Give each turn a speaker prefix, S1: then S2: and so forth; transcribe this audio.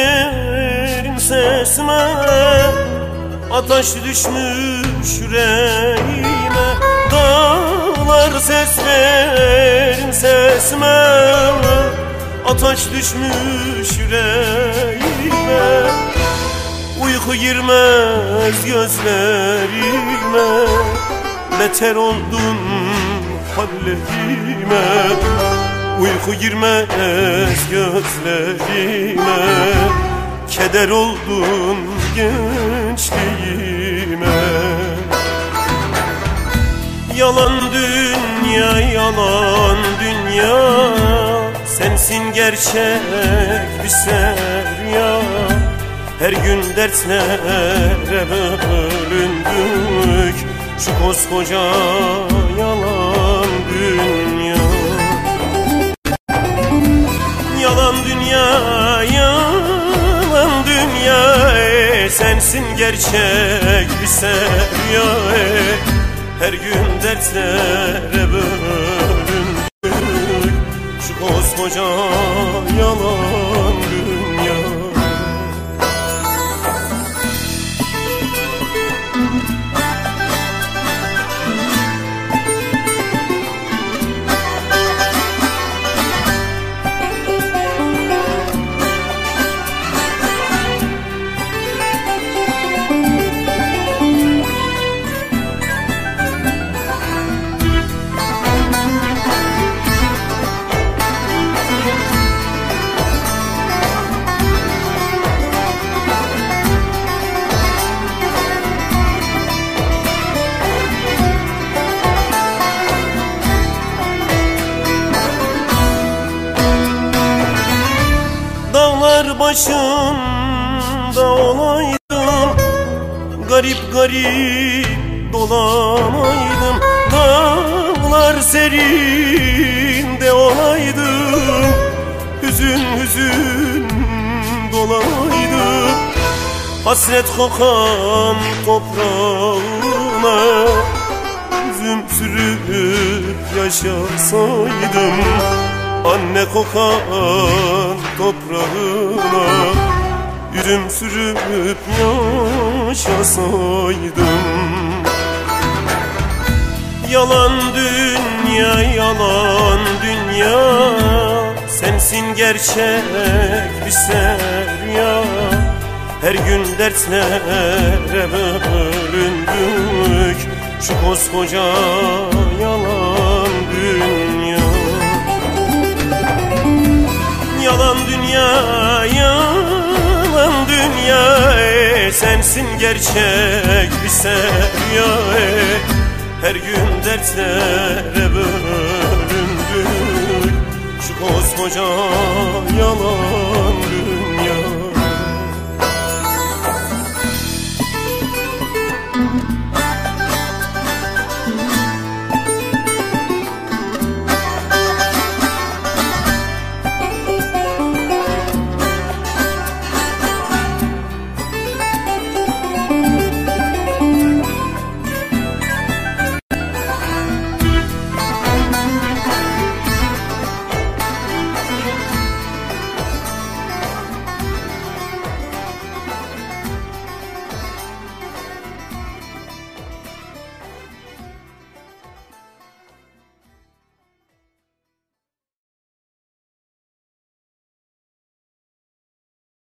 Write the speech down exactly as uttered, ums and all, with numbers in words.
S1: verin sesime, ateş düşmüş yüreğime. Dağlar ses verin sesime, ateş düşmüş yüreğime. Uyku girmez gözlerime, beter oldun hallerime. Uyku girmez gözlerime, keder oldun gençliğime. Yalan dünya, yalan dünya, sensin gerçek bir serya. Her gün dertlere bölündük, şu koskoca yalan dünya. Yalan dünya, yalan dünya, sensin gerçek bir serya. Her gün dertlere bölündük, şu koskoca yalan dünya. Dağlar başında olaydım, garip garip dolamaydım. Dağlar serinde olaydım, hüzün hüzün dolaydım. Hasret kokan toprağına üzüm sürüp yaşasaydım. Anne kokan toprağına üzüm sürüp yaşasaydım. Yalan dünya, yalan dünya, sensin gerçek bir serya. Her gün dertlere bölündük, şu koskoca yalan dünya. Yalan dünya, yalan dünya, sensin gerçek bir serya. Her gün dertlere bölündük, şu koskoca yalan